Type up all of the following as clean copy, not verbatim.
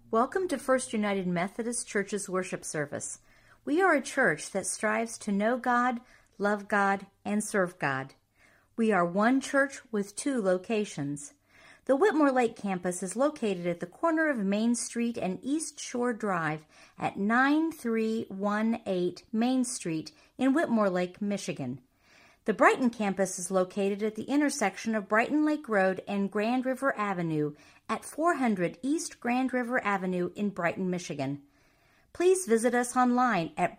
Welcome to First United Methodist Church's worship service. We are a church that strives to know God, love God, and serve God. We are one church with two locations. The Whitmore Lake campus is located at the corner of Main Street and East Shore Drive at 9318 Main Street in Whitmore Lake, Michigan. The Brighton campus is located at the intersection of Brighton Lake Road and Grand River Avenue at 400 East Grand River Avenue in Brighton, Michigan. Please visit us online at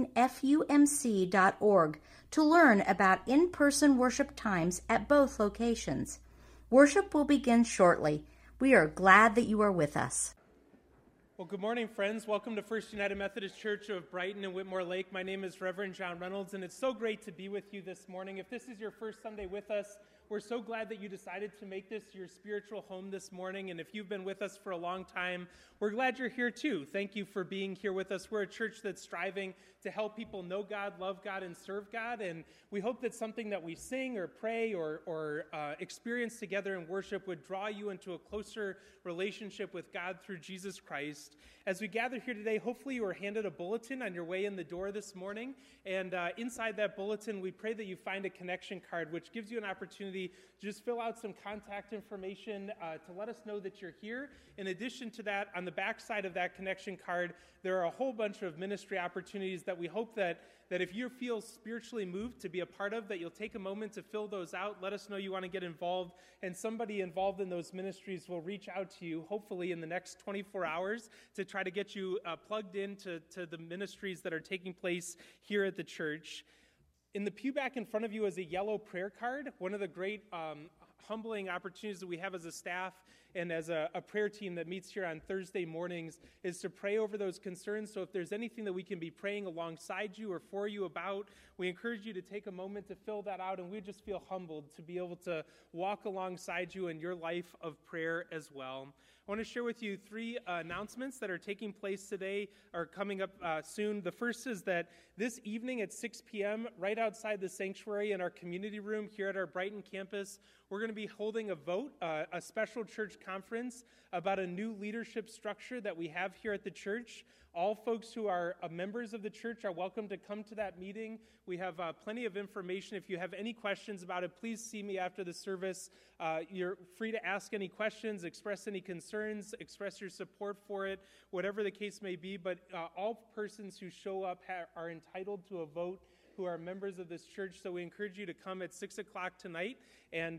brightonfumc.org to learn about in-person worship times at both locations. Worship will begin shortly. We are glad that you are with us. Well, good morning, friends. Welcome to First United Methodist Church of Brighton and Whitmore Lake. My name is Reverend John Reynolds, and it's so great to be with you this morning. If this is your first Sunday with us, we're so glad that you decided to make this your spiritual home this morning. And if you've been with us for a long time, we're glad you're here too. Thank you for being here with us. We're a church that's striving to help people know God, love God, and serve God. And we hope that something that we sing or pray or experience together in worship would draw you into a closer relationship with God through Jesus Christ. As we gather here today, hopefully you were handed a bulletin on your way in the door this morning. And inside that bulletin, we pray that you find a connection card, which gives you an opportunity to just fill out some contact information to let us know that you're here. In addition to that, on the back side of that connection card, there are a whole bunch of ministry opportunities that we hope that if you feel spiritually moved to be a part of, that you'll take a moment to fill those out. Let us know you want to get involved, and somebody involved in those ministries will reach out to you, hopefully in the next 24 hours, to try to get you plugged into the ministries that are taking place here at the church. In the pew back in front of you is a yellow prayer card. One of the great humbling opportunities that we have as a staff and as a prayer team that meets here on Thursday mornings is to pray over those concerns. So if there's anything that we can be praying alongside you or for you about, we encourage you to take a moment to fill that out, and we just feel humbled to be able to walk alongside you in your life of prayer as well. I want to share with you three announcements that are taking place today or coming up soon. The first is that this evening at 6 p.m., right outside the sanctuary in our community room here at our Brighton campus, we're going to be holding a vote, a special church conference about a new leadership structure that we have here at the church. All folks who are members of the church are welcome to come to that meeting. We have plenty of information. If you have any questions about it, please see me after the service. You're free to ask any questions, express any concerns, express your support for it, whatever the case may be. But all persons who show up are entitled to a vote who are members of this church. So we encourage you to come at 6 o'clock tonight and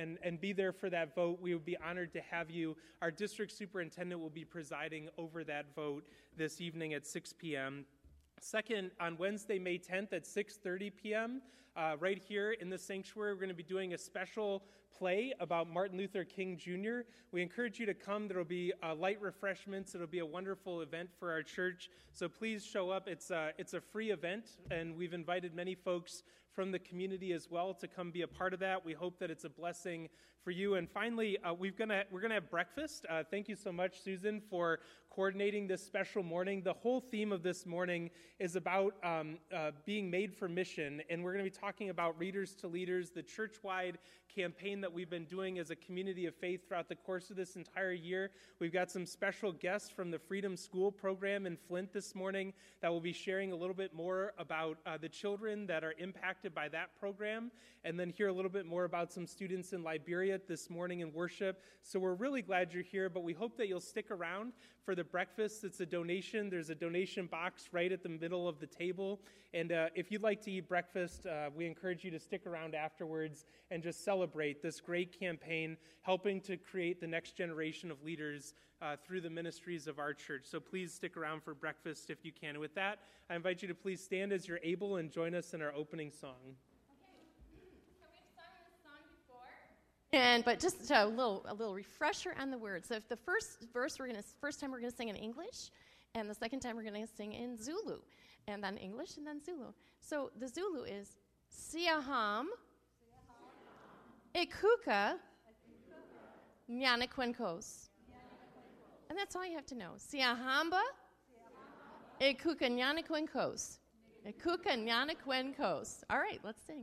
be there for that vote. We would be honored to have you. Our district superintendent will be presiding over that vote this evening at 6 p.m. Second, on Wednesday, May 10th at 6:30 p.m., right here in the sanctuary, we're going to be doing a special play about Martin Luther King Jr. We encourage you to come. There will be light refreshments. It'll be a wonderful event for our church, so please show up. It's a free event, and we've invited many folks from the community as well to come be a part of that. We hope that it's a blessing for you. And finally, we're gonna have breakfast. Thank you so much, Susan, for coordinating this special morning. The whole theme of this morning is about being made for mission, and we're going to be talking about Readers to Leaders, the church-wide campaign that we've been doing as a community of faith throughout the course of this entire year. We've got some special guests from the Freedom School program in Flint this morning that will be sharing a little bit more about the children that are impacted by that program, and then hear a little bit more about some students in Liberia this morning in worship. So we're really glad you're here, but we hope that you'll stick around for the breakfast. It's a donation. There's a donation box right at the middle of the table. And if you'd like to eat breakfast, we encourage you to stick around afterwards and just celebrate this great campaign, helping to create the next generation of leaders through the ministries of our church. So please stick around for breakfast if you can. And with that, I invite you to please stand as you're able and join us in our opening song. But just a little refresher on the words. So if the first time we're gonna sing in English, and the second time we're gonna sing in Zulu, and then English and then Zulu. So the Zulu is Siyaham, Ikuka, Nyanakwenkos. And that's all you have to know. Siyahamba, Ikuka Nyanakwenkos. Ikuka Nyanakwenkos. All right, let's sing.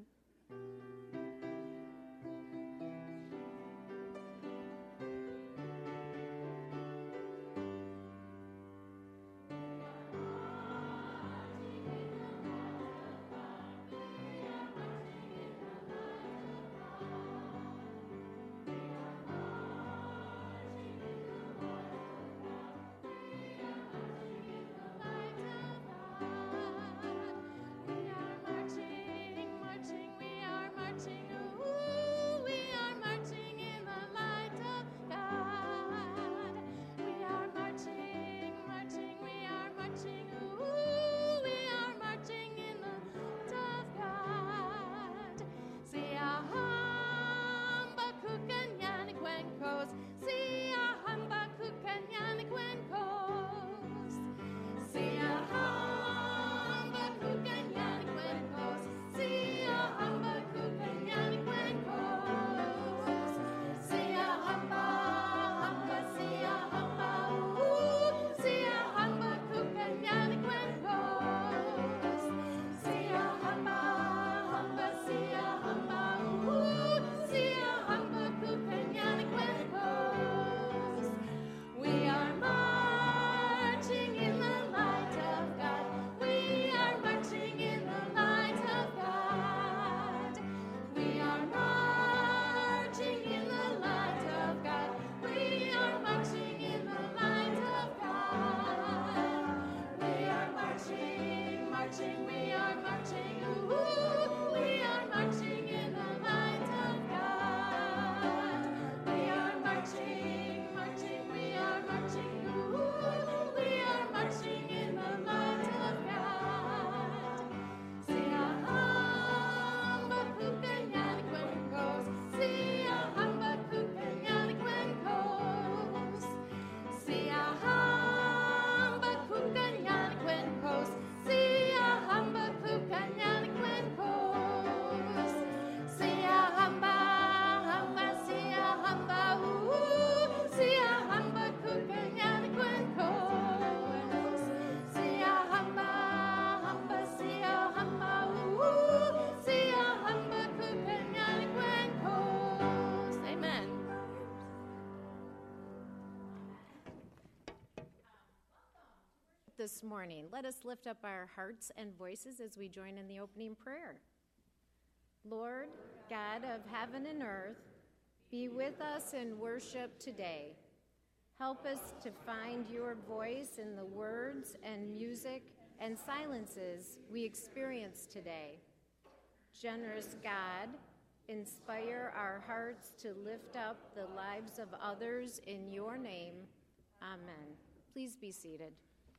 this morning. Let us lift up our hearts and voices as we join in the opening prayer. Lord, God of heaven and earth, be with us in worship today. Help us to find your voice in the words and music and silences we experience today. Generous God, inspire our hearts to lift up the lives of others in your name. Amen. Please be seated.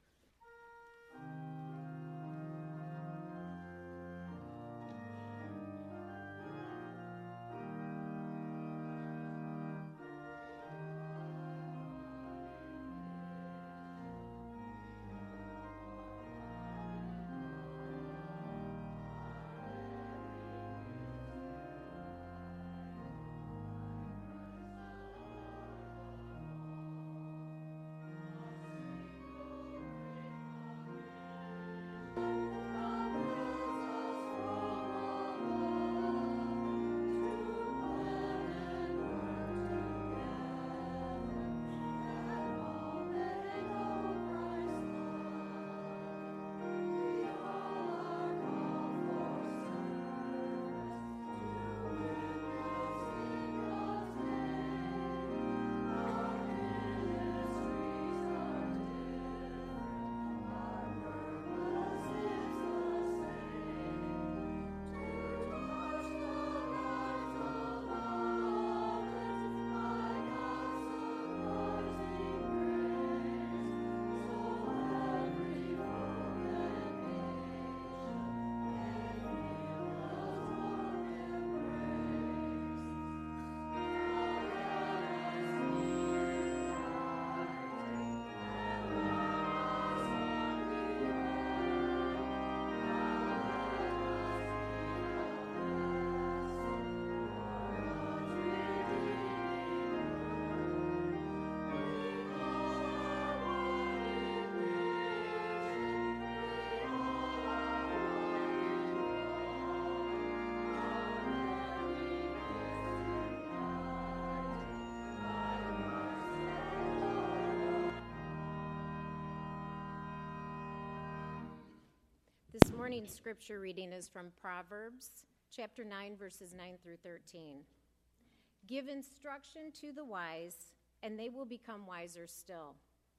This morning's scripture reading is from Proverbs chapter 9, verses 9 through 13. Give instruction to the wise, and they will become wiser still.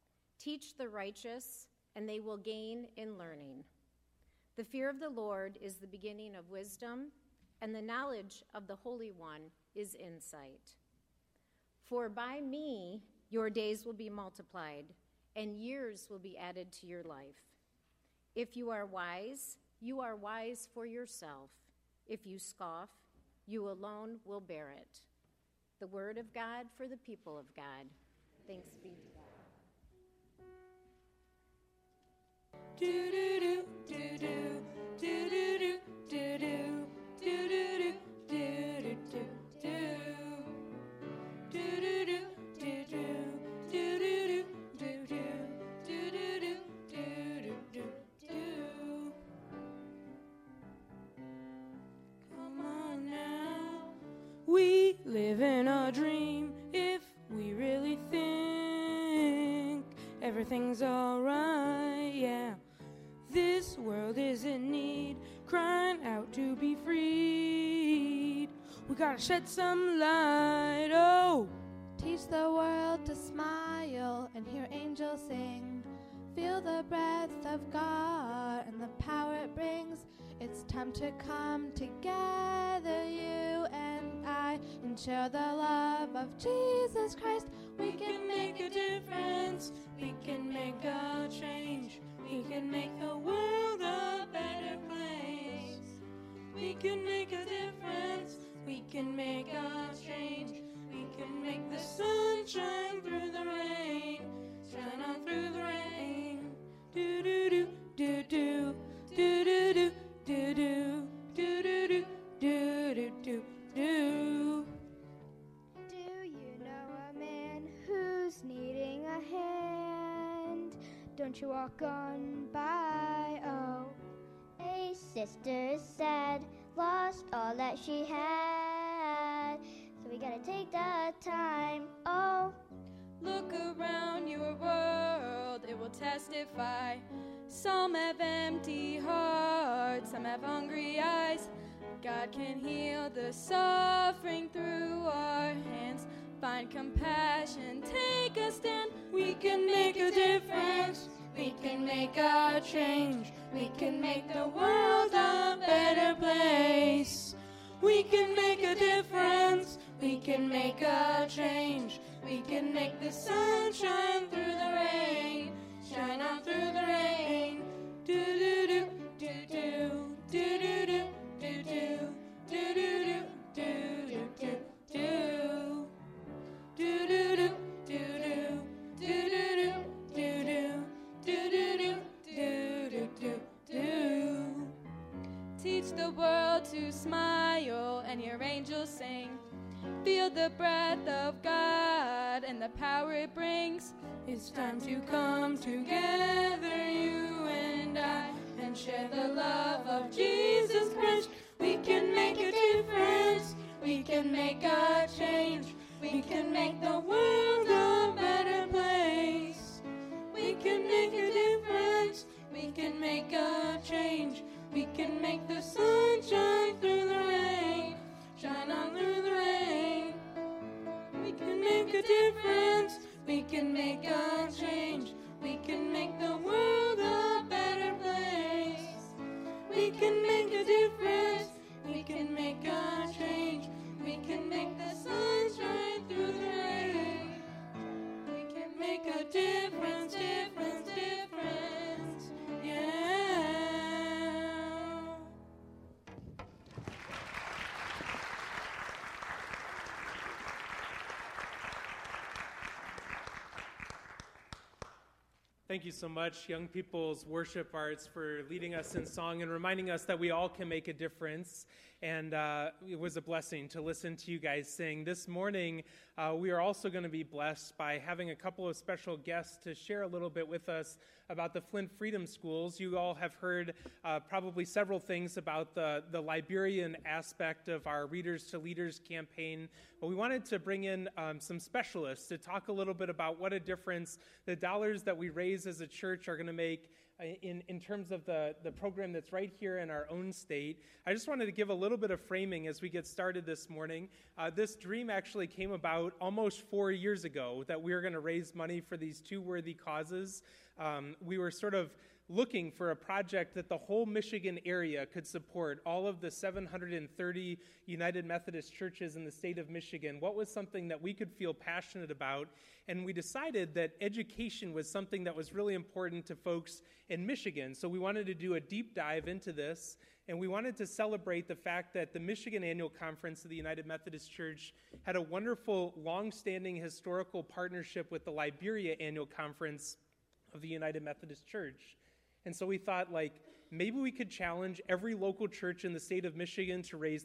Teach the righteous, and they will gain in learning. The fear of the Lord is the beginning of wisdom, and the knowledge of the Holy One is insight. For by me your days will be multiplied, and years will be added to your life. If you are wise for yourself. If you scoff, you alone will bear it. The word of God for the people of God. Thanks be to God. Do do do do do do do do do do do do do do. We live in a dream if we really think everything's alright, yeah. This world is in need, crying out to be freed. We gotta shed some light, oh. Teach the world to smile and hear angels sing. Feel the breath of God and the power it brings. It's time to come together, you and I, and share the love of Jesus Christ. We can make a difference. We can make a change. We can make the world a better place. We can make a difference. We can make a change. We can make the sun shine through the rain. Shine on through the rain. Do do do do do do do do do do do do do do do do. Do you know a man who's needing a hand? Don't you walk on by, oh. A sister said, lost all that she had. So we gotta take the time, oh. Look around your world, it will testify. Some have empty hearts, some have hungry eyes. God can heal the suffering through our hands. Find compassion, take a stand. We can make a difference. We can make a change. We can make the world a better place. We can make a difference. We can make a change. We can make the sun shine through the rain. Shine on through the rain. Do do do do do do do do do do do do do do do do. Do do do do do do do do do do do do. Teach the world to smile and hear angels sing. Feel the breath of God and the power it brings. It's time to come together, you and I, and share the love of Jesus Christ. We can make a difference. We can make a change. We can make the world a better place. We can make a difference. We can make a change. We can make the sun shine through the rain. Shine on through the rain. We can make a difference. We can make a change. We can make the world a better place. We can make a difference. We can make a change. We can make the sun shine through the rain. We can make a difference, difference, difference. Yeah. Thank you so much, Young People's Worship Arts, for leading us in song and reminding us that we all can make a difference. And it was a blessing to listen to you guys sing. This morning, we are also going to be blessed by having a couple of special guests to share a little bit with us about the Flint Freedom Schools. You all have heard probably several things about the Liberian aspect of our Readers to Leaders campaign, but we wanted to bring in some specialists to talk a little bit about what a difference the dollars that we raise as a church are going to make in terms of the program that's right here in our own state. I just wanted to give a little bit of framing as we get started this morning. This dream actually came about almost 4 years ago that we were going to raise money for these two worthy causes. We were sort of looking for a project that the whole Michigan area could support, all of the 730 United Methodist churches in the state of Michigan. What was something that we could feel passionate about? And we decided that education was something that was really important to folks in Michigan. So we wanted to do a deep dive into this, and we wanted to celebrate the fact that the Michigan Annual Conference of the United Methodist Church had a wonderful, long-standing historical partnership with the Liberia Annual Conference of the United Methodist Church. And so we thought, maybe we could challenge every local church in the state of Michigan to raise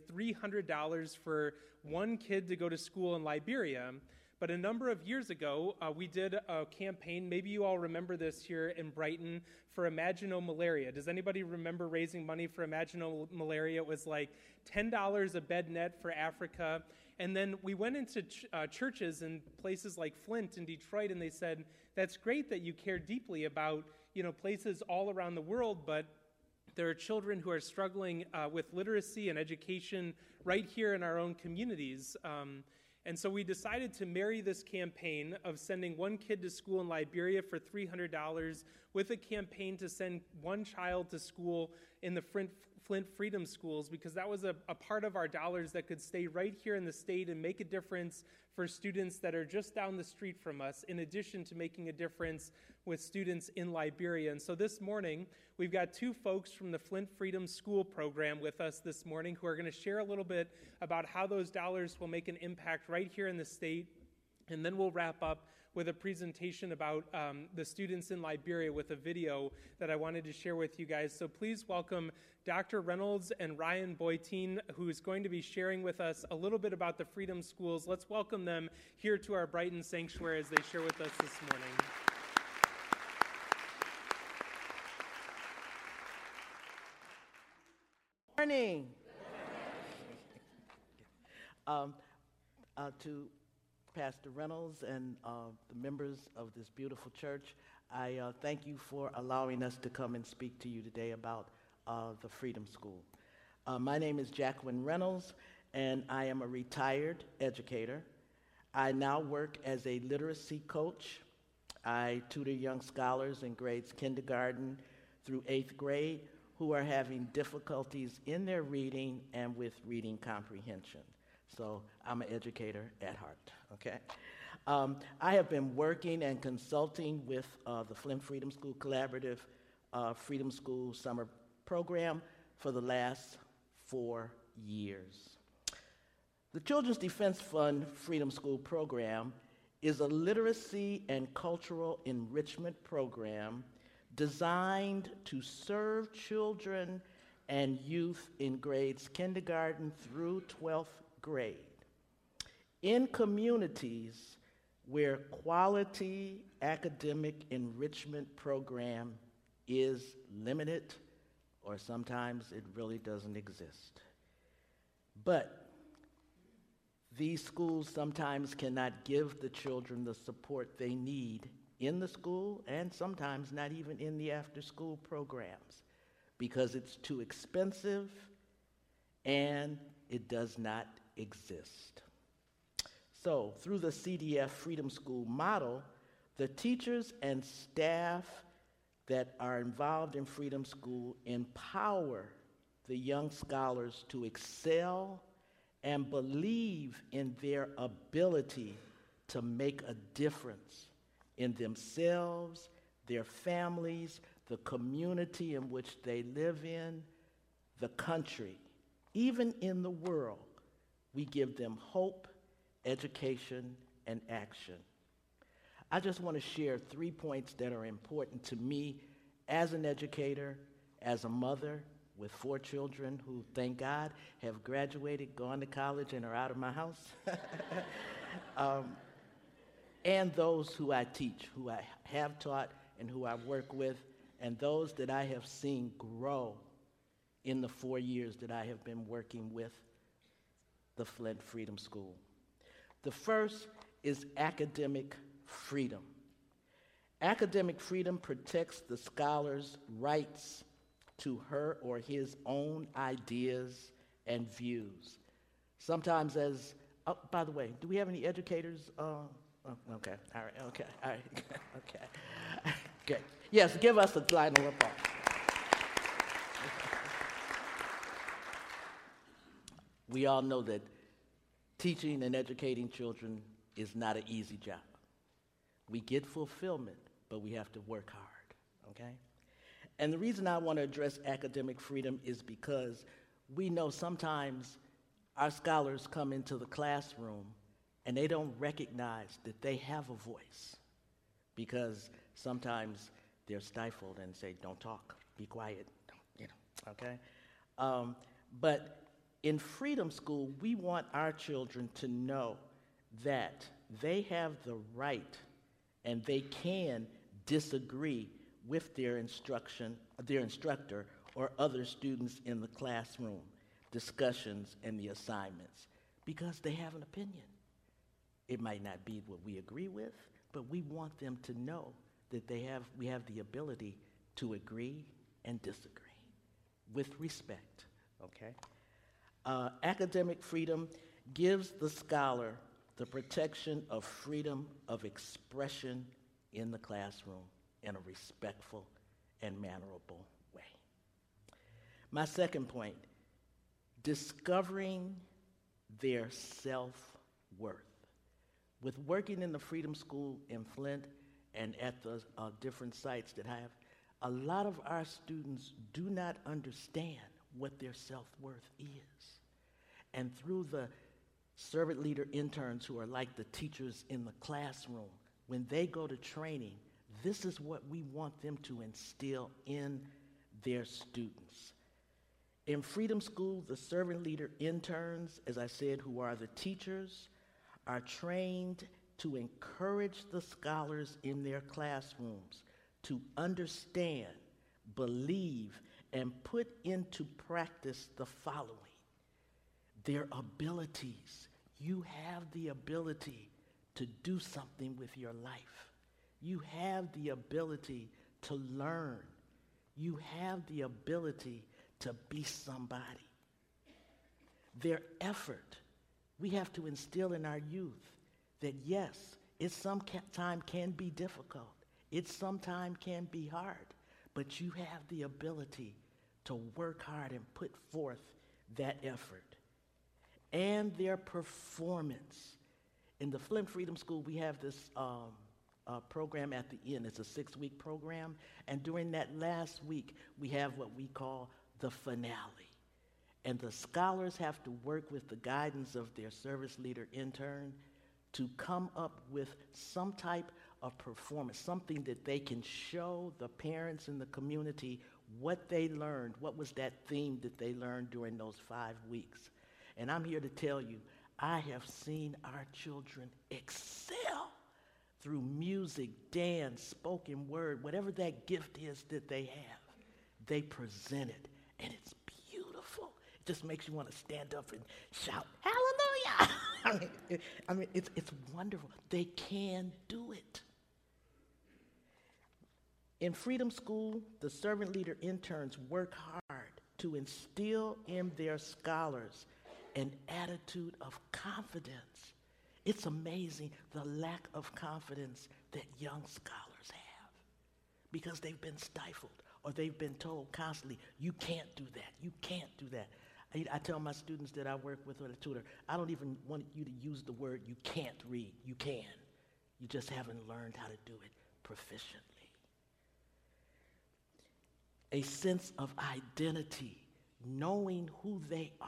$300 for one kid to go to school in Liberia. But a number of years ago, we did a campaign, maybe you all remember this here in Brighton, for Imagino Malaria. Does anybody remember raising money for Imagino Malaria? It was like $10 a bed net for Africa. And then we went into churches in places like Flint and Detroit, and they said, that's great that you care deeply about places all around the world, but there are children who are struggling with literacy and education right here in our own communities. And so we decided to marry this campaign of sending one kid to school in Liberia for $300 with a campaign to send one child to school in the Flint Freedom Schools, because that was a part of our dollars that could stay right here in the state and make a difference for students that are just down the street from us, in addition to making a difference with students in Liberia. And so this morning, we've got two folks from the Flint Freedom School program with us this morning who are going to share a little bit about how those dollars will make an impact right here in the state. And then we'll wrap up with a presentation about the students in Liberia with a video that I wanted to share with you guys. So please welcome Dr. Reynolds and Ryan Boytine, who is going to be sharing with us a little bit about the Freedom Schools. Let's welcome them here to our Brighton Sanctuary as they share with us this morning. Morning. To Pastor Reynolds and the members of this beautiful church, I thank you for allowing us to come and speak to you today about the Freedom School. My name is Jacqueline Reynolds, and I am a retired educator. I now work as a literacy coach. I tutor young scholars in grades kindergarten through 8th grade who are having difficulties in their reading and with reading comprehension. So I'm an educator at heart, okay? I have been working and consulting with the Flint Freedom School Collaborative Freedom School Summer Program for the last 4 years. The Children's Defense Fund Freedom School Program is a literacy and cultural enrichment program designed to serve children and youth in grades kindergarten through 12th grade in communities where quality academic enrichment program is limited or sometimes it really doesn't exist. But these schools sometimes cannot give the children the support they need in the school and sometimes not even in the after-school programs because it's too expensive and it does not exist. So through the CDF Freedom School model, the teachers and staff that are involved in Freedom School empower the young scholars to excel and believe in their ability to make a difference in themselves, their families, the community in which they live in, the country, even in the world. We give them hope, education, and action. I just want to share 3 points that are important to me as an educator, as a mother with 4 children who, thank God, have graduated, gone to college, and are out of my house. And those who I teach, who I have taught and who I work with, and those that I have seen grow in the 4 years that I have been working with the Flint Freedom School. The first is academic freedom. Academic freedom protects the scholar's rights to her or his own ideas and views. Sometimes as, oh, by the way, do we have any educators? Okay, all right, okay, all right, okay. Good. Yes, give us a line of applause. We all know that teaching and educating children is not an easy job. We get fulfillment, but we have to work hard, okay? And the reason I want to address academic freedom is because we know sometimes our scholars come into the classroom and they don't recognize that they have a voice because sometimes they're stifled and say, don't talk, be quiet, okay? But in Freedom School, we want our children to know that they have the right and they can disagree with their instructor or other students in the classroom, discussions and the assignments, because they have an opinion. It might not be what we agree with, but we want them to know that we have the ability to agree and disagree with respect, okay? Academic freedom gives the scholar the protection of freedom of expression in the classroom in a respectful and mannerable way. My second point, discovering their self-worth. With working in the Freedom School in Flint and at the different sites that I have, a lot of our students do not understand what their self-worth is. And through the servant leader interns who are like the teachers in the classroom, when they go to training, this is what we want them to instill in their students. In Freedom School, the servant leader interns, as I said, who are the teachers, are trained to encourage the scholars in their classrooms to understand, believe, and put into practice the following: their abilities. You have the ability to do something with your life. You have the ability to learn. You have the ability to be somebody. Their effort, we have to instill in our youth that yes, it sometimes can be difficult. It sometimes can be hard, but you have the ability to work hard and put forth that effort. And their performance. In the Flint Freedom School, we have this program at the end. It's a 6-week program. And during that last week, we have what we call the finale. And the scholars have to work with the guidance of their service leader intern to come up with some type of performance, something that they can show the parents in the community what they learned, what was that theme that they learned during those 5 weeks. And I'm here to tell you, I have seen our children excel through music, dance, spoken word, whatever that gift is that they have. They present it, and it's beautiful. It just makes you want to stand up and shout, hallelujah! I mean, it's wonderful. They can do it. In Freedom School, the servant leader interns work hard to instill in their scholars an attitude of confidence. It's amazing the lack of confidence that young scholars have because they've been stifled or they've been told constantly, you can't do that, you can't do that. I tell my students that I work with a tutor, I don't even want you to use the word you can't read. You can. You just haven't learned how to do it proficiently. A sense of identity, knowing who they are.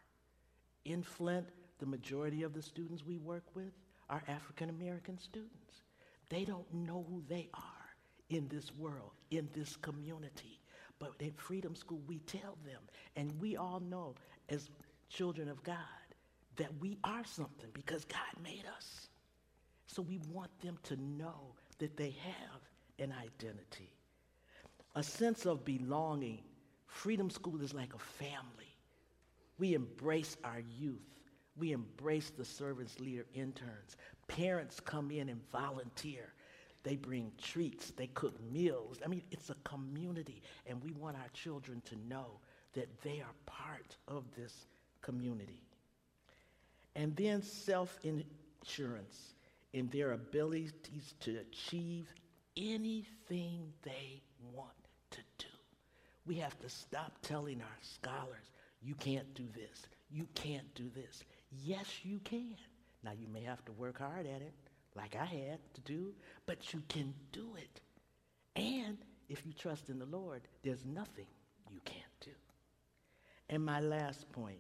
In Flint, the majority of the students we work with are African American students. They don't know who they are in this world, in this community. But in Freedom School, we tell them, and we all know as children of God that we are something because God made us. So we want them to know that they have an identity. A sense of belonging. Freedom School is like a family. We embrace our youth. We embrace the service leader interns. Parents come in and volunteer. They bring treats. They cook meals. I mean, it's a community, and we want our children to know that they are part of this community. And then self-insurance in their abilities to achieve anything they want to do. We have to stop telling our scholars, you can't do this, you can't do this. Yes, you can. Now, you may have to work hard at it, like I had to do, but you can do it. And if you trust in the Lord, there's nothing you can't do. And my last point,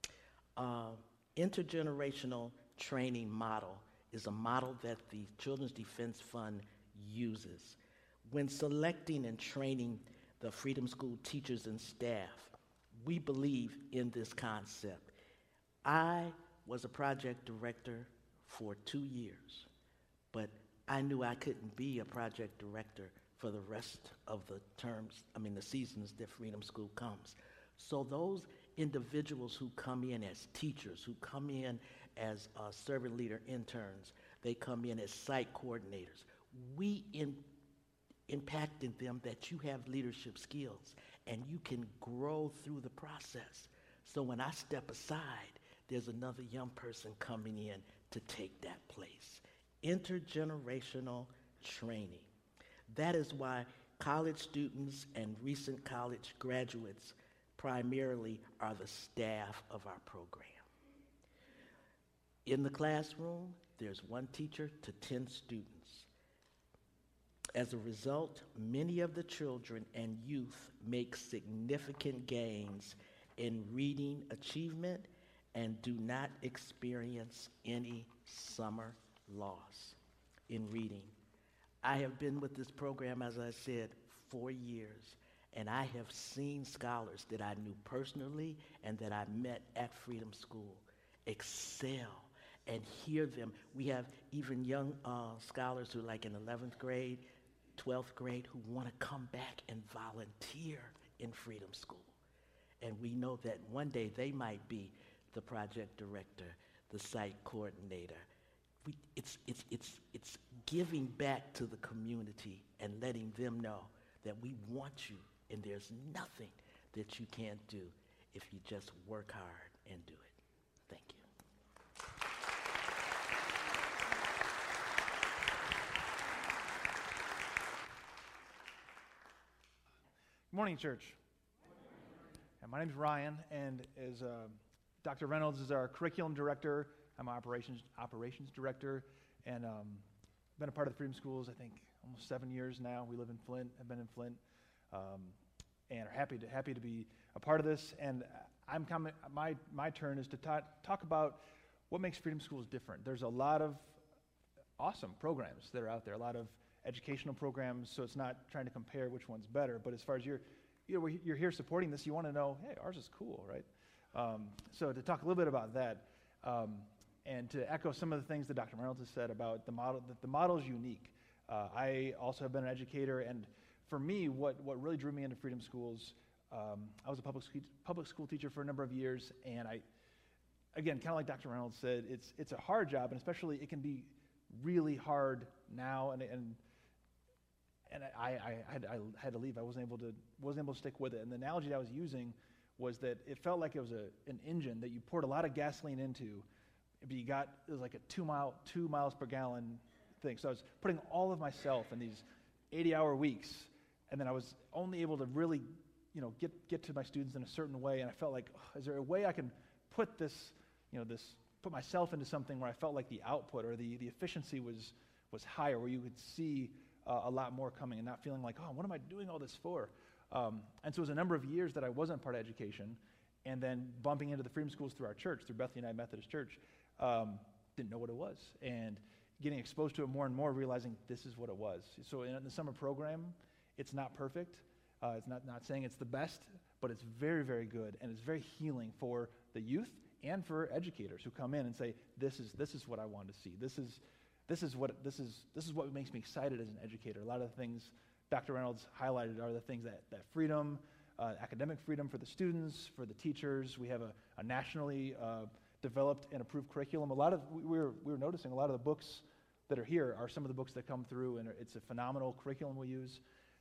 intergenerational training model is a model that the Children's Defense Fund uses. When selecting and training the Freedom School teachers and staff, we believe in this concept. I was a project director for 2 years, but I knew I couldn't be a project director for the rest of the the seasons that Freedom School comes. So those individuals who come in as teachers, who come in as servant leader interns, they come in as site coordinators. We impacted them that you have leadership skills and you can grow through the process. So when I step aside, there's another young person coming in to take that place. Intergenerational training. That is why college students and recent college graduates primarily are the staff of our program. In the classroom, there's 1 teacher to 10 students. As a result, many of the children and youth make significant gains in reading achievement and do not experience any summer loss in reading. I have been with this program, as I said, 4 years, and I have seen scholars that I knew personally and that I met at Freedom School excel and hear them. We have even young scholars who are like in 11th grade, 12th grade, who want to come back and volunteer in Freedom School. And we know that one day they might be the project director, the site coordinator, it's giving back to the community and letting them know that we want you, and there's nothing that you can't do if you just work hard and do it. Thank you. Good morning, church. And my name is Ryan, and as Dr. Reynolds is our curriculum director, I'm operations director, and been a part of the Freedom Schools, I think, almost 7 years now. We live in Flint. I've been in Flint, and are happy to be a part of this. And I'm coming. My turn is to talk about what makes Freedom Schools different. There's a lot of awesome programs that are out there, a lot of educational programs. So it's not trying to compare which one's better, but as far as you're here supporting this, you want to know, hey, ours is cool, right? So to talk a little bit about that, and to echo some of the things that Dr. Reynolds has said about the model, that the model is unique. I also have been an educator, and for me, what really drew me into Freedom Schools, I was a public school teacher for a number of years, and again, kind of like Dr. Reynolds said, it's a hard job, and especially it can be really hard now, and I had to leave. I wasn't able to stick with it. And the analogy that I was using was that it felt like it was an engine that you poured a lot of gasoline into, but it was like a 2 miles per gallon thing. So I was putting all of myself in these 80-hour weeks, and then I was only able to really, get to my students in a certain way. And I felt like, is there a way I can put put myself into something where I felt like the output or the efficiency was higher, where you could see a lot more coming and not feeling like, what am I doing all this for? And so it was a number of years that I wasn't part of education, and then bumping into the Freedom Schools through our church, through Bethany United Methodist Church, didn't know what it was. And getting exposed to it more and more, realizing this is what it was. So in the summer program, it's not perfect. It's not saying it's the best, but it's very, very good, and it's very healing for the youth and for educators who come in and say, this is what I want to see. This is what makes me excited as an educator. A lot of the things Dr. Reynolds highlighted are the things that freedom, academic freedom for the students, for the teachers. We have a nationally developed and approved curriculum. We were noticing a lot of the books that are here are some of the books that come through, and it's a phenomenal curriculum we use.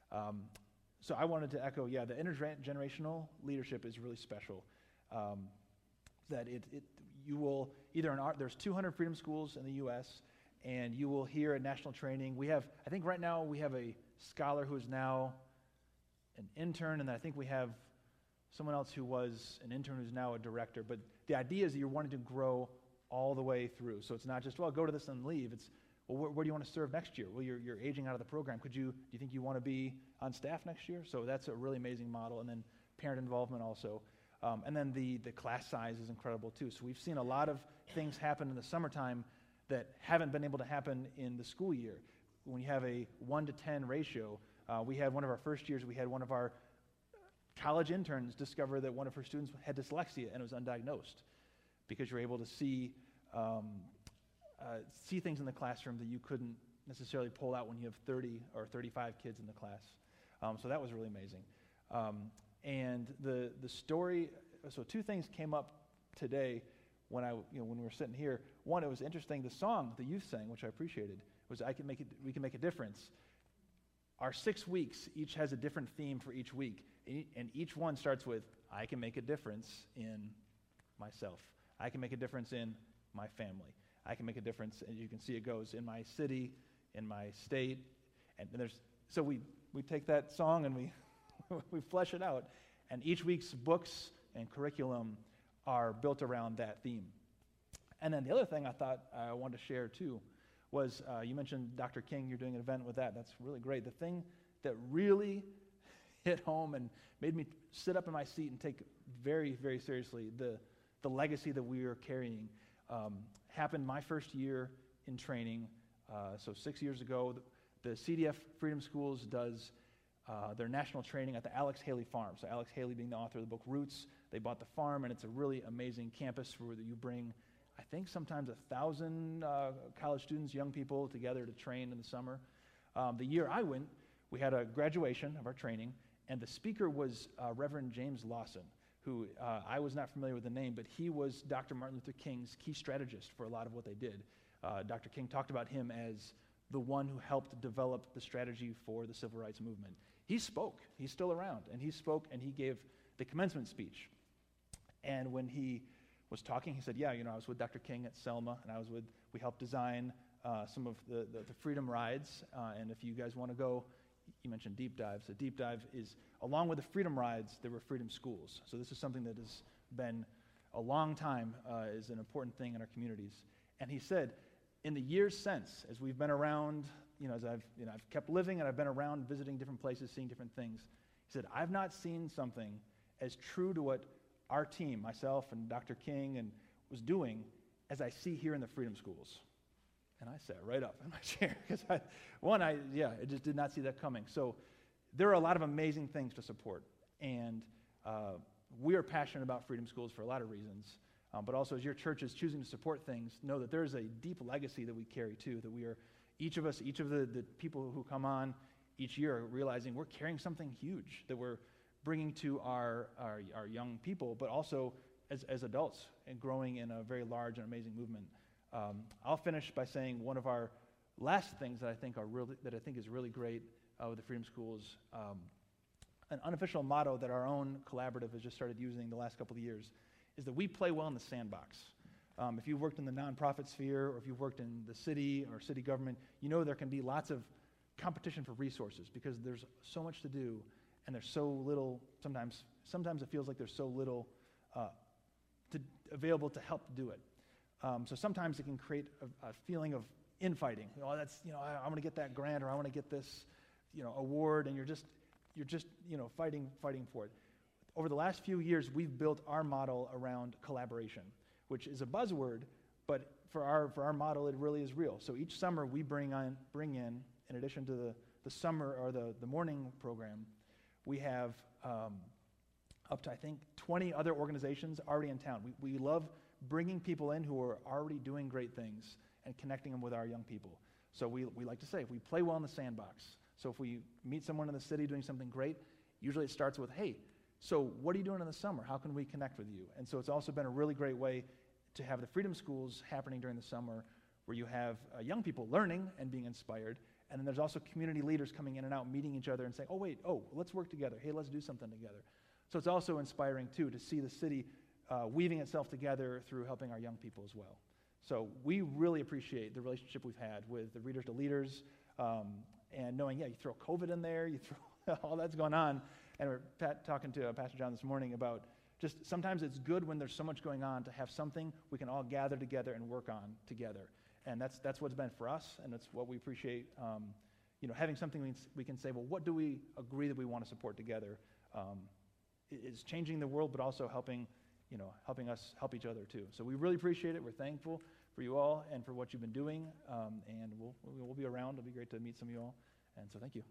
So I wanted to echo, the intergenerational leadership is really special. That you will there's 200 Freedom Schools in the U.S., and you will hear at national training. I think right now we have a scholar who is now an intern, and I think we have someone else who was an intern who's now a director. But the idea is that you're wanting to grow all the way through. So it's not just, go to this and leave. It's, where do you want to serve next year? Well, you're aging out of the program. Do you think you want to be on staff next year? So that's a really amazing model. And then parent involvement also. And then the class size is incredible too. So we've seen a lot of things happen in the summertime that haven't been able to happen in the school year. When you have a 1-to-10 ratio, we had one of our first years, we had one of our college interns discover that one of her students had dyslexia and it was undiagnosed, because you're able to see things in the classroom that you couldn't necessarily pull out when you have 30 or 35 kids in the class. So that was really amazing. And the story, so two things came up today when we were sitting here. One, it was interesting, the song the youth sang, which I appreciated, was we can make a difference. Our 6 weeks each has a different theme for each week, and each one starts with, I can make a difference in myself. I can make a difference in my family. I can make a difference, and you can see it goes in my city, in my state, and so we take that song and we flesh it out, and each week's books and curriculum are built around that theme. And then the other thing I thought I wanted to share too was, you mentioned Dr. King, you're doing an event with that. That's really great. The thing that really hit home and made me sit up in my seat and take very, very seriously the legacy that we are carrying happened my first year in training. So 6 years ago, the CDF Freedom Schools does their national training at the Alex Haley Farm. So Alex Haley being the author of the book Roots, they bought the farm, and it's a really amazing campus where you bring, I think, sometimes 1,000 college students, young people together to train in the summer. The year I went, we had a graduation of our training, and the speaker was Reverend James Lawson, who I was not familiar with the name, but he was Dr. Martin Luther King's key strategist for a lot of what they did. Dr. King talked about him as the one who helped develop the strategy for the civil rights movement. He spoke. He's still around. And he spoke and he gave the commencement speech. And when he was talking, he said, I was with Dr. King at Selma, and we helped design some of the Freedom Rides. And if you guys want to go, you mentioned Deep Dives. The Deep Dive is, along with the Freedom Rides, there were Freedom Schools. So this is something that has been a long time, is an important thing in our communities. And he said, in the years since, as we've been around, as I've kept living and I've been around visiting different places, seeing different things, he said, I've not seen something as true to what our team, myself and Dr. King, and was doing as I see here in the Freedom Schools. And I sat right up in my chair because I just did not see that coming. So there are a lot of amazing things to support. And we are passionate about Freedom Schools for a lot of reasons. But also, as your church is choosing to support things, know that there's a deep legacy that we carry too, that we are, each of the people who come on each year are realizing we're carrying something huge that we're bringing to our young people, but also as adults and growing in a very large and amazing movement. I'll finish by saying one of our last things that I think is really great with the Freedom Schools, an unofficial motto that our own collaborative has just started using the last couple of years, is that we play well in the sandbox. If you've worked in the nonprofit sphere, or if you've worked in the city or city government, you know there can be lots of competition for resources because there's so much to do, and there's so little. Sometimes it feels like there's so little available to help do it. So sometimes it can create a feeling of infighting. I want to get that grant, or I want to get this, award, and you're just fighting for it. Over the last few years, we've built our model around collaboration, which is a buzzword, but for our model, it really is real. So each summer, we bring in addition to the summer or the morning program, we have up to, I think, 20 other organizations already in town. We love bringing people in who are already doing great things and connecting them with our young people. So we like to say, we play well in the sandbox. So if we meet someone in the city doing something great, usually it starts with, hey, so what are you doing in the summer? How can we connect with you? And so it's also been a really great way to have the Freedom Schools happening during the summer, where you have young people learning and being inspired, and then there's also community leaders coming in and out, meeting each other and saying, let's work together. Hey, let's do something together. So it's also inspiring, too, to see the city weaving itself together through helping our young people as well. So we really appreciate the relationship we've had with the Readers to Leaders, and knowing, you throw COVID in there, you throw all that's going on. And we're talking to Pastor John this morning about just sometimes it's good when there's so much going on to have something we can all gather together and work on together. And that's what's been for us, and that's what we appreciate, having something we can say, well, what do we agree that we want to support together? Is changing the world, but also helping us help each other too. So we really appreciate it. We're thankful for you all and for what you've been doing, and we'll be around. It'll be great to meet some of you all, and so thank you.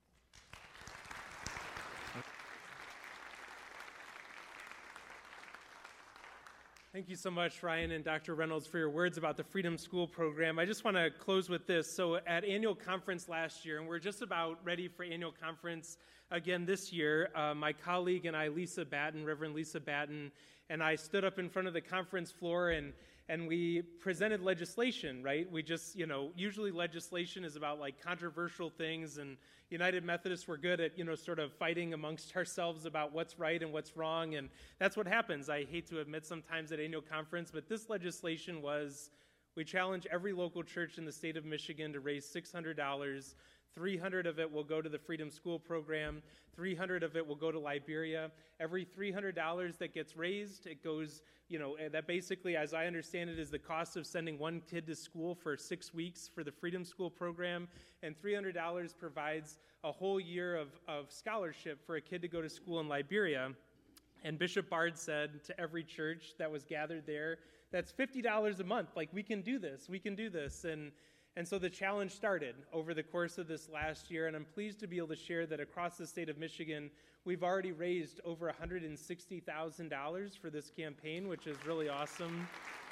Thank you so much, Ryan and Dr. Reynolds, for your words about the Freedom School program. I just want to close with this. So at annual conference last year, and we're just about ready for annual conference again this year, my colleague and I, Reverend Lisa Batten, and I stood up in front of the conference floor and we presented legislation, right? We just, usually legislation is about like controversial things, and United Methodists were good at, sort of fighting amongst ourselves about what's right and what's wrong, and that's what happens. I hate to admit sometimes at annual conference, but this legislation was, we challenge every local church in the state of Michigan to raise $600. 300 of it will go to the Freedom School program. 300 of it will go to Liberia. Every $300 that gets raised, it goes, that basically, as I understand it, is the cost of sending one kid to school for 6 weeks for the Freedom School program. And $300 provides a whole year of scholarship for a kid to go to school in Liberia. And Bishop Bard said to every church that was gathered there, that's $50 a month. Like, we can do this. And so the challenge started over the course of this last year, and I'm pleased to be able to share that across the state of Michigan, we've already raised over $160,000 for this campaign, which is really awesome.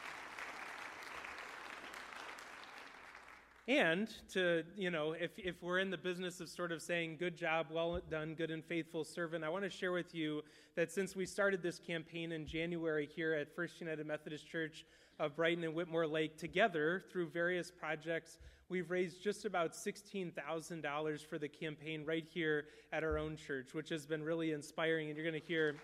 And to, if we're in the business of sort of saying, good job, well done, good and faithful servant, I want to share with you that since we started this campaign in January here at First United Methodist Church, of Brighton and Whitmore Lake. Together, through various projects, we've raised just about $16,000 for the campaign right here at our own church, which has been really inspiring, and you're going to hear,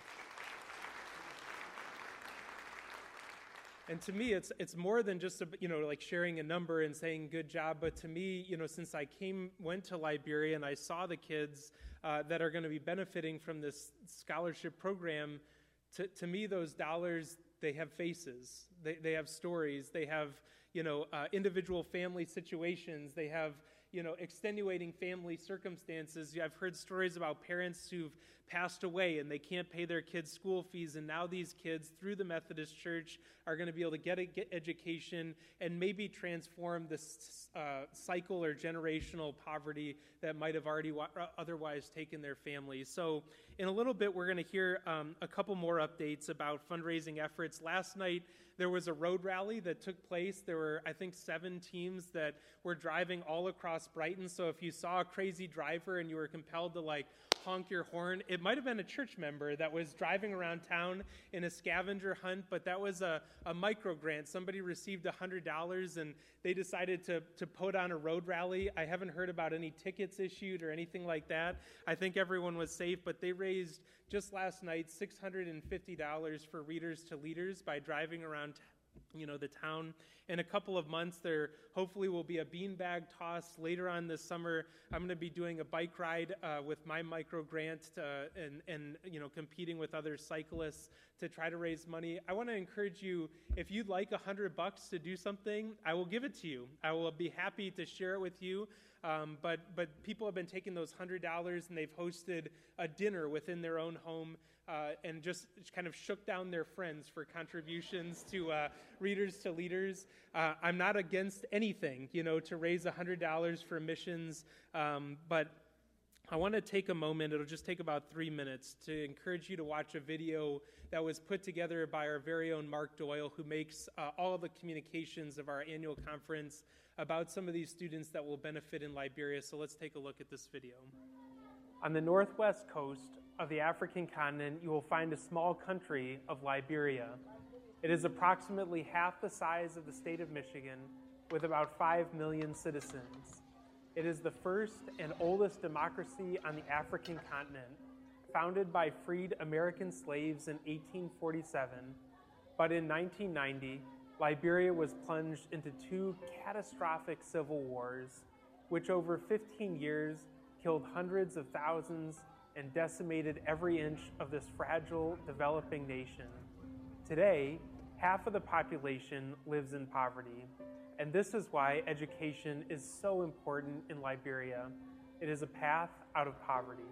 And to me, it's more than just like sharing a number and saying good job. But to me, since I went to Liberia and I saw the kids that are going to be benefiting from this scholarship program, to me, those dollars, they have faces, they have stories, they have individual family situations, they have extenuating family circumstances. I've heard stories about parents who've passed away and they can't pay their kids' school fees, and now these kids, through the Methodist Church, are going to be able to get education and maybe transform this cycle or generational poverty that might have already otherwise taken their families. So in a little bit, we're going to hear a couple more updates about fundraising efforts. Last night, there was a road rally that took place. There were, I think, 7 teams that were driving all across Brighton. So if you saw a crazy driver and you were compelled to honk your horn, it might have been a church member that was driving around town in a scavenger hunt, but that was a micro grant. Somebody received $100 and they decided to put on a road rally. I haven't heard about any tickets issued or anything like that. I think everyone was safe, but they raised just last night $650 for Readers to Leaders by driving around the town. In a couple of months, there hopefully will be a beanbag toss. Later on this summer, I'm going to be doing a bike ride with my micro grant and competing with other cyclists to try to raise money. I want to encourage you, if you'd like $100 to do something, I will give it to you. I will be happy to share it with you. But people have been taking those $100 and they've hosted a dinner within their own home and just kind of shook down their friends for contributions to Readers to Leaders. I'm not against anything, to raise $100 for missions, but I want to take a moment, it'll just take about 3 minutes, to encourage you to watch a video that was put together by our very own Mark Doyle, who makes all of the communications of our annual conference about some of these students that will benefit in Liberia. So let's take a look at this video. On the northwest coast of the African continent, you will find a small country of Liberia. It is approximately half the size of the state of Michigan, with about 5 million citizens. It is the first and oldest democracy on the African continent, founded by freed American slaves in 1847. But in 1990, Liberia was plunged into 2 catastrophic civil wars, which over 15 years killed hundreds of thousands and decimated every inch of this fragile, developing nation. Today, half of the population lives in poverty, and this is why education is so important in Liberia. It is a path out of poverty.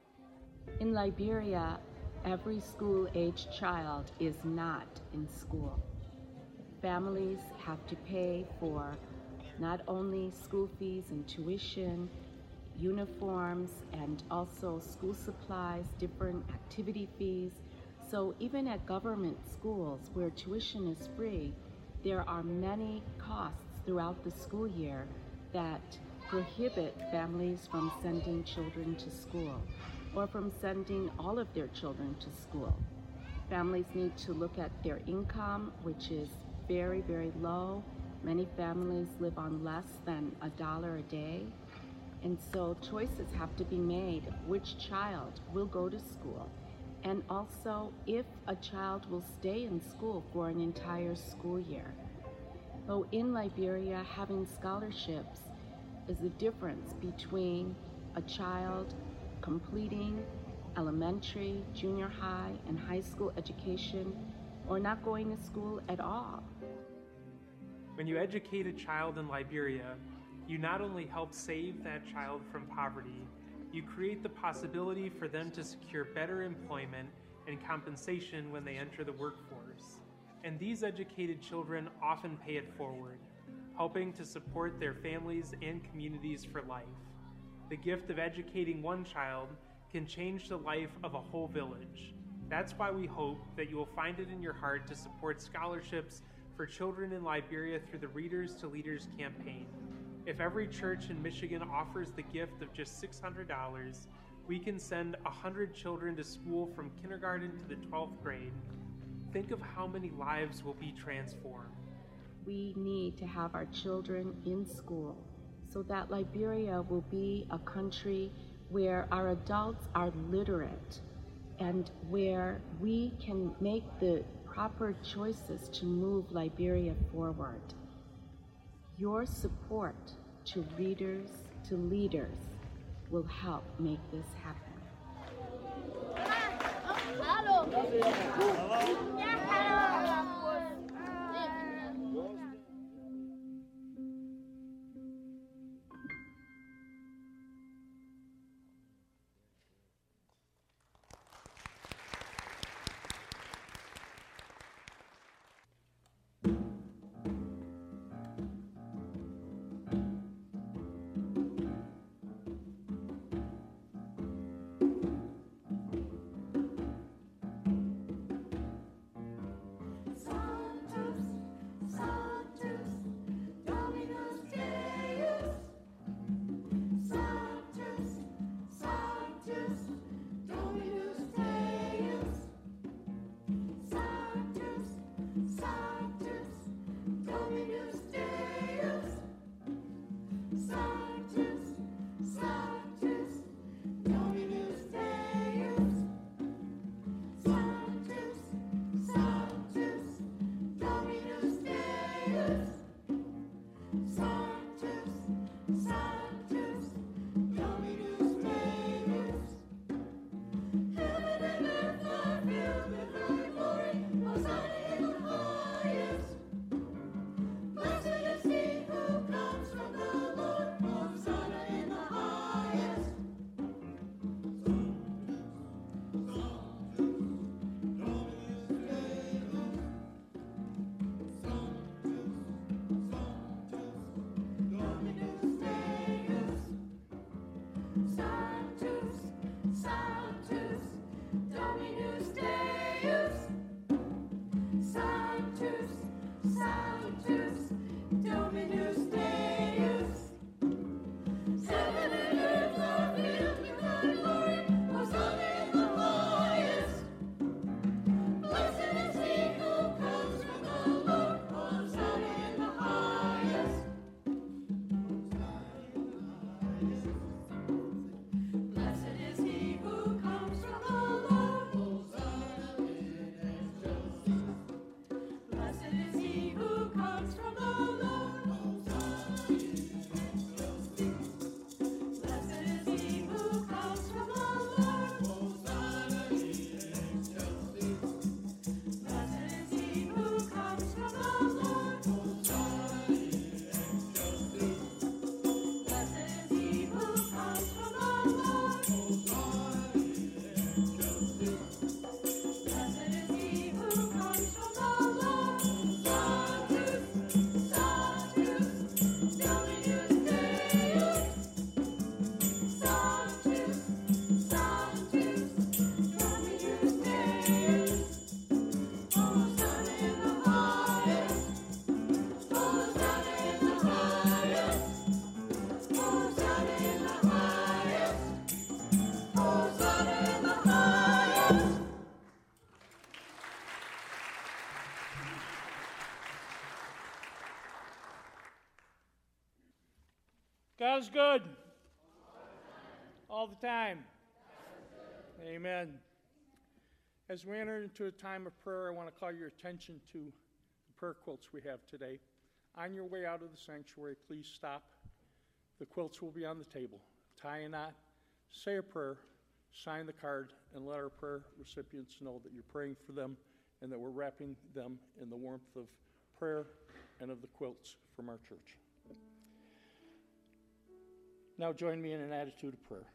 In Liberia, every school-aged child is not in school. Families have to pay for not only school fees and tuition, uniforms, and also school supplies, different activity fees. So even at government schools where tuition is free, there are many costs throughout the school year that prohibit families from sending children to school or from sending all of their children to school. Families need to look at their income, which is very, very low. Many families live on less than $1 a day. And so choices have to be made which child will go to school, and also if a child will stay in school for an entire school year. So in Liberia, having scholarships is the difference between a child completing elementary, junior high, and high school education, or not going to school at all. When you educate a child in Liberia, you not only help save that child from poverty, you create the possibility for them to secure better employment and compensation when they enter the workforce. And these educated children often pay it forward, helping to support their families and communities for life. The gift of educating one child can change the life of a whole village. That's why we hope that you will find it in your heart to support scholarships for children in Liberia through the Readers to Leaders campaign. If every church in Michigan offers the gift of just $600, we can send 100 children to school from kindergarten to the 12th grade. Think of how many lives will be transformed. We need to have our children in school so that Liberia will be a country where our adults are literate and where we can make the proper choices to move Liberia forward. Your support to readers, to leaders, will help make this happen. God's good. All the time. Amen. As we enter into a time of prayer, I want to call your attention to the prayer quilts we have today. On your way out of the sanctuary, please stop. The quilts will be on the table. Tie a knot, say a prayer, sign the card, and let our prayer recipients know that you're praying for them and that we're wrapping them in the warmth of prayer and of the quilts from our church. Now join me in an attitude of prayer.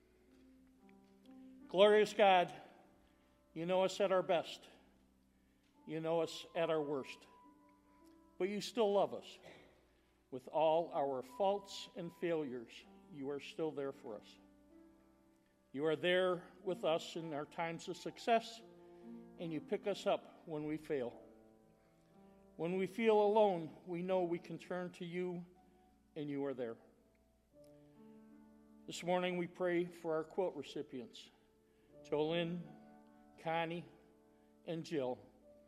Glorious God, you know us at our best. You know us at our worst. But you still love us. With all our faults and failures, you are still there for us. You are there with us in our times of success, and you pick us up when we fail. When we feel alone, we know we can turn to you, and you are there. This morning we pray for our quilt recipients, Jolynn, Connie, and Jill,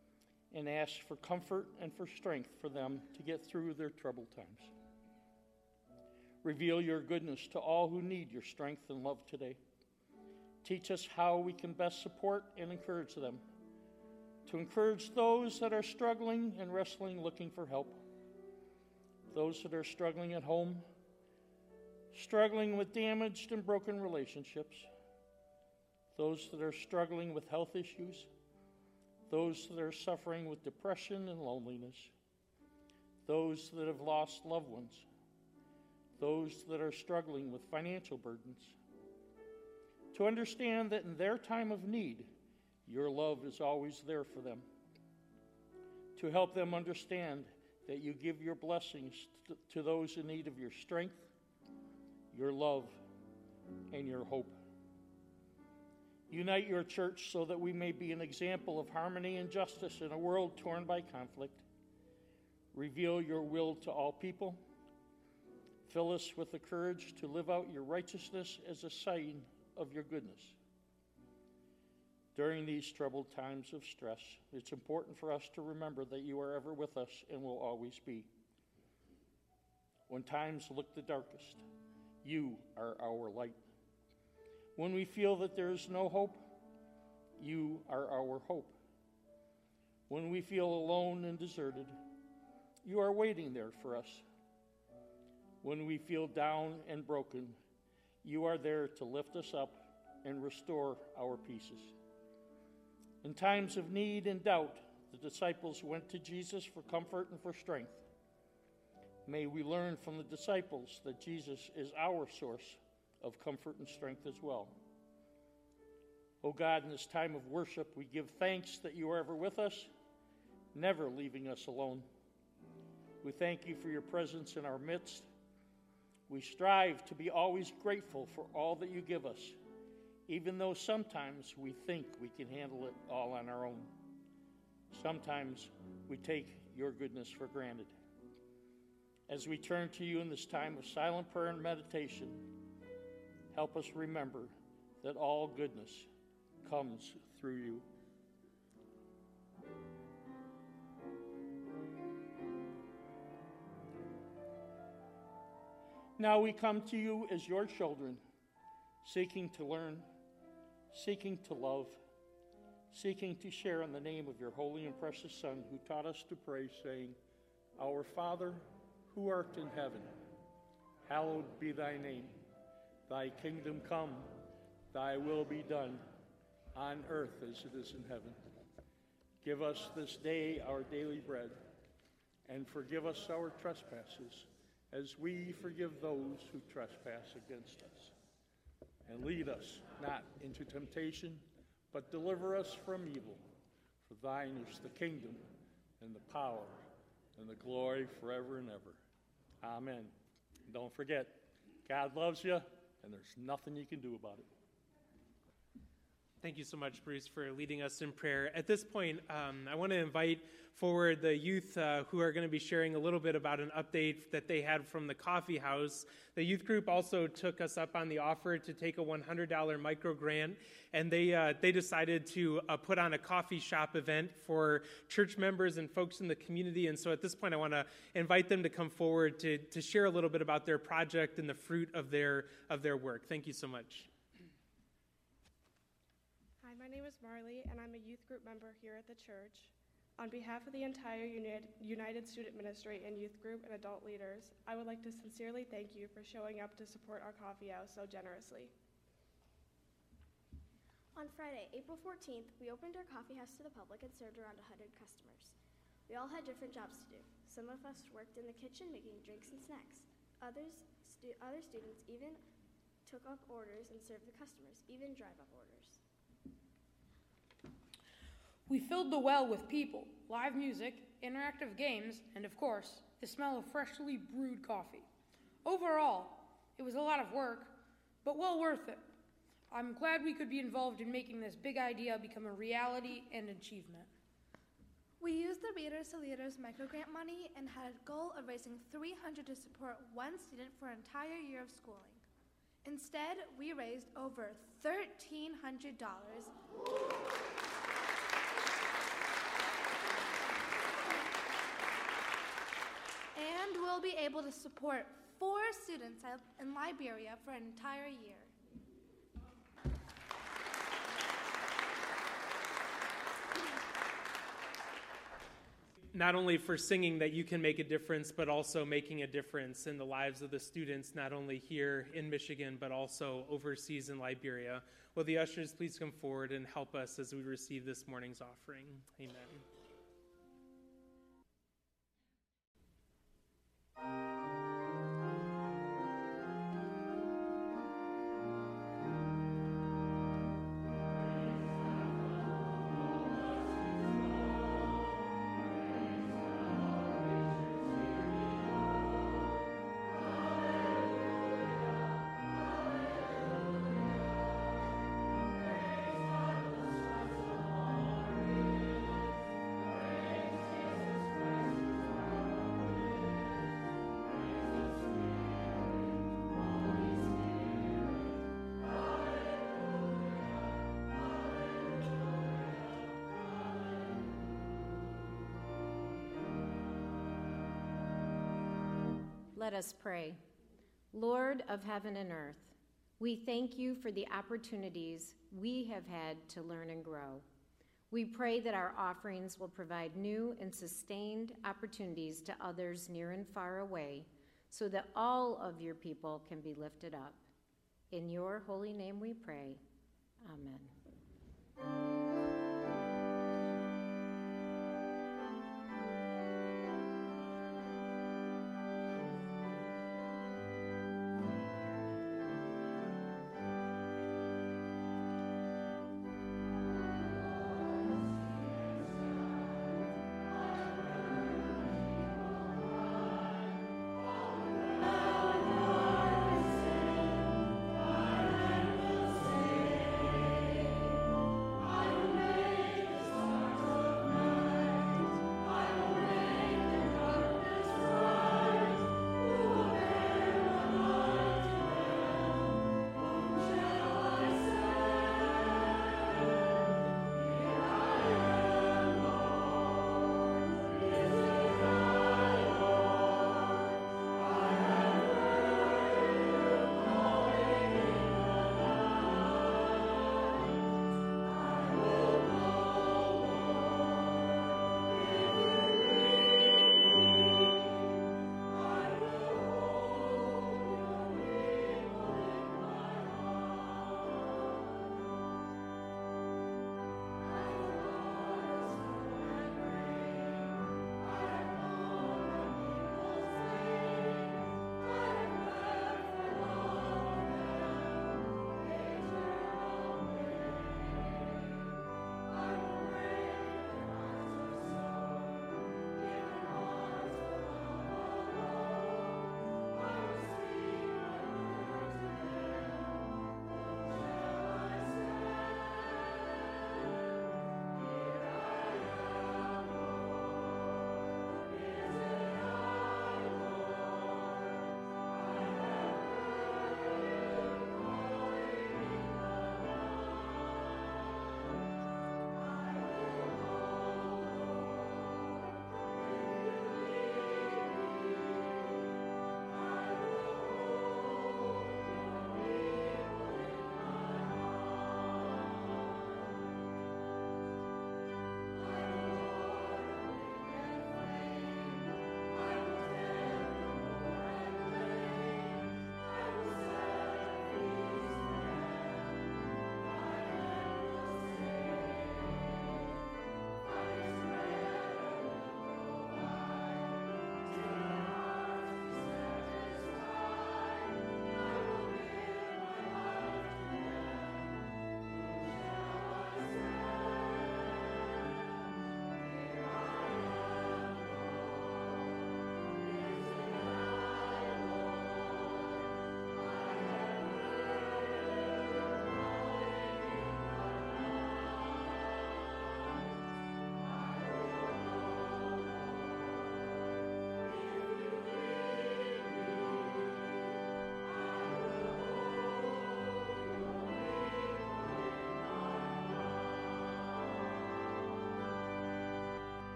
and ask for comfort and for strength for them to get through their troubled times. Reveal your goodness to all who need your strength and love today. Teach us how we can best support and encourage them, to encourage those that are struggling and wrestling, looking for help, those that are struggling at home, struggling with damaged and broken relationships, those that are struggling with health issues, those that are suffering with depression and loneliness, those that have lost loved ones, those that are struggling with financial burdens, to understand that in their time of need, your love is always there for them, to help them understand that you give your blessings to those in need of your strength, your love, and your hope. Unite your church so that we may be an example of harmony and justice in a world torn by conflict. Reveal your will to all people. Fill us with the courage to live out your righteousness as a sign of your goodness. During these troubled times of stress, it's important for us to remember that you are ever with us and will always be. When times look the darkest, you are our light. When we feel that there is no hope, you are our hope. When we feel alone and deserted, you are waiting there for us. When we feel down and broken, you are there to lift us up and restore our pieces. In times of need and doubt, the disciples went to Jesus for comfort and for strength. May we learn from the disciples that Jesus is our source of comfort and strength as well. Oh God, in this time of worship, we give thanks that you are ever with us, never leaving us alone. We thank you for your presence in our midst. We strive to be always grateful for all that you give us, even though sometimes we think we can handle it all on our own. Sometimes we take your goodness for granted. As we turn to you in this time of silent prayer and meditation, help us remember that all goodness comes through you. Now we come to you as your children, seeking to learn, seeking to love, seeking to share in the name of your holy and precious Son, who taught us to pray, saying, Our Father, who art in heaven, hallowed be thy name. Thy kingdom come, thy will be done, on earth as it is in heaven. Give us this day our daily bread, and forgive us our trespasses, as we forgive those who trespass against us. And lead us not into temptation, but deliver us from evil. For thine is the kingdom, and the power, and the glory forever and ever. Amen. And don't forget, God loves you, and there's nothing you can do about it. Thank you so much, Bruce, for leading us in prayer. At this point, I want to invite forward the youth who are going to be sharing a little bit about an update that they had from the coffee house. The youth group also took us up on the offer to take a $100 micro grant, and they decided to put on a coffee shop event for church members and folks in the community. And so at this point, I want to invite them to come forward to share a little bit about their project and the fruit of their work. Thank you so much. Hi, my name is Marley, and I'm a youth group member here at the church. On behalf of the entire United Student Ministry and youth group and adult leaders, I would like to sincerely thank you for showing up to support our coffee house so generously. On Friday, April 14th, we opened our coffee house to the public and served around 100 customers. We all had different jobs to do. Some of us worked in the kitchen making drinks and snacks. Other students even took up orders and served the customers, even drive-up orders. We filled the well with people, live music, interactive games, and of course, the smell of freshly brewed coffee. Overall, it was a lot of work, but well worth it. I'm glad we could be involved in making this big idea become a reality and achievement. We used the Readers to Leaders microgrant money and had a goal of raising $300 to support one student for an entire year of schooling. Instead, we raised over $1,300. And we'll be able to support 4 students in Liberia for an entire year. Not only for singing that you can make a difference, but also making a difference in the lives of the students, not only here in Michigan, but also overseas in Liberia. Will the ushers please come forward and help us as we receive this morning's offering? Amen. Let us pray. Lord of heaven and earth, we thank you for the opportunities we have had to learn and grow. We pray that our offerings will provide new and sustained opportunities to others near and far away, so that all of your people can be lifted up. In your holy name we pray. Amen.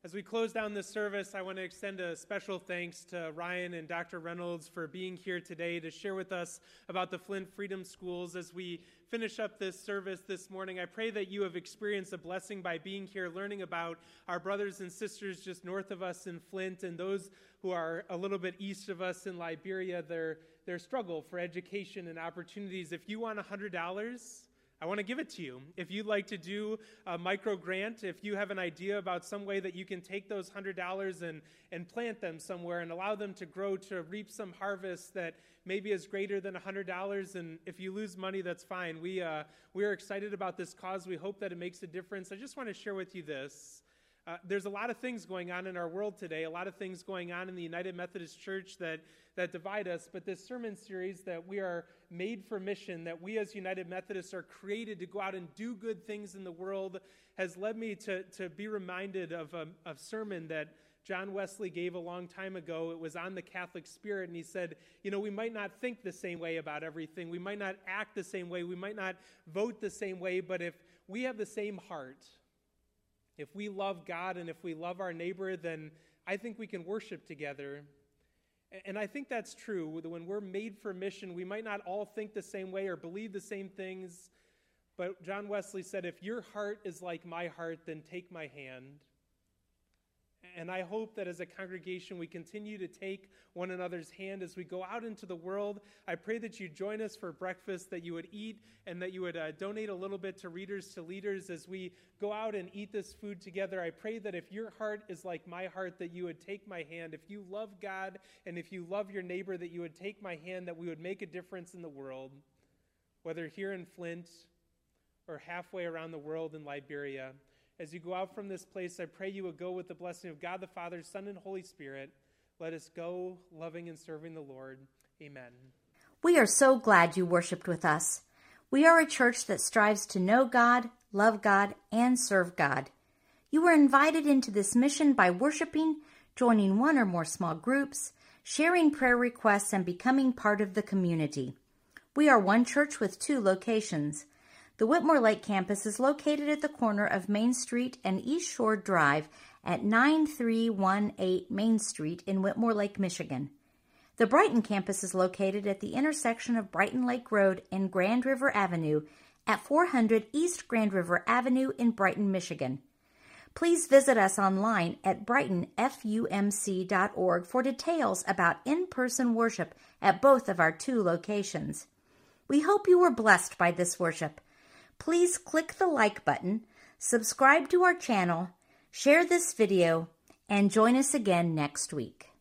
As we close down this service, I want to extend a special thanks to Ryan and Dr. Reynolds for being here today to share with us about the Flint Freedom Schools. As we finish up this service this morning, I pray that you have experienced a blessing by being here, learning about our brothers and sisters just north of us in Flint and those who are a little bit east of us in Liberia, their struggle for education and opportunities. If you want $100, I want to give it to you. If you'd like to do a micro grant, if you have an idea about some way that you can take those $100 and plant them somewhere and allow them to grow to reap some harvest that maybe is greater than $100, and if you lose money, that's fine. We are excited about this cause. We hope that it makes a difference. I just want to share with you this. There's a lot of things going on in our world today, a lot of things going on in the United Methodist Church that divide us, but this sermon series that we are made for mission, that we as United Methodists are created to go out and do good things in the world, has led me to be reminded of a sermon that John Wesley gave a long time ago. It was on the Catholic spirit, and he said, we might not think the same way about everything, we might not act the same way, we might not vote the same way, but if we have the same heart, if we love God and if we love our neighbor, then I think we can worship together. And I think that's true. When we're made for mission, we might not all think the same way or believe the same things, but John Wesley said, if your heart is like my heart, then take my hand. And I hope that as a congregation, we continue to take one another's hand as we go out into the world. I pray that you join us for breakfast, that you would eat, and that you would donate a little bit to Readers to Leaders as we go out and eat this food together. I pray that if your heart is like my heart, that you would take my hand. If you love God and if you love your neighbor, that you would take my hand, that we would make a difference in the world, whether here in Flint or halfway around the world in Liberia. As you go out from this place, I pray you would go with the blessing of God the Father, Son, and Holy Spirit. Let us go loving and serving the Lord. Amen. We are so glad you worshiped with us. We are a church that strives to know God, love God, and serve God. You were invited into this mission by worshiping, joining one or more small groups, sharing prayer requests, and becoming part of the community. We are one church with 2 locations. The Whitmore Lake campus is located at the corner of Main Street and East Shore Drive at 9318 Main Street in Whitmore Lake, Michigan. The Brighton campus is located at the intersection of Brighton Lake Road and Grand River Avenue at 400 East Grand River Avenue in Brighton, Michigan. Please visit us online at brightonfumc.org for details about in-person worship at both of our 2 locations. We hope you were blessed by this worship. Please click the like button, subscribe to our channel, share this video, and join us again next week.